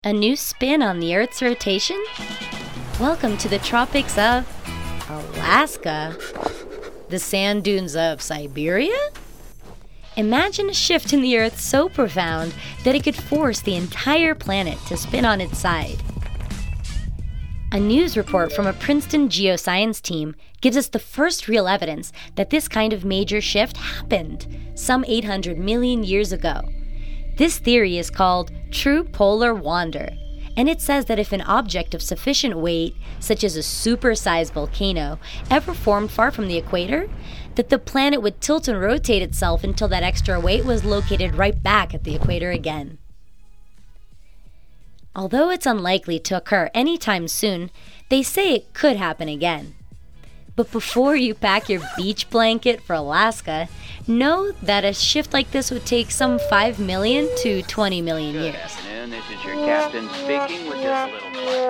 A new spin on the Earth's rotation? Welcome to the tropics of Alaska. The sand dunes of Siberia? Imagine a shift in the Earth so profound that it could force the entire planet to spin on its side. A news report from a Princeton geoscience team gives us the first real evidence that this kind of major shift happened some 800 million years ago. This theory is called true polar wander, and it says that if an object of sufficient weight, such as a supersized volcano, ever formed far from the equator, that the planet would tilt and rotate itself until that extra weight was located right back at the equator again. Although it's unlikely to occur anytime soon, they say it could happen again. But before you pack your beach blanket for Alaska, know that a shift like this would take some 5 million to 20 million years. Good afternoon, this is your captain speaking with just a little flight.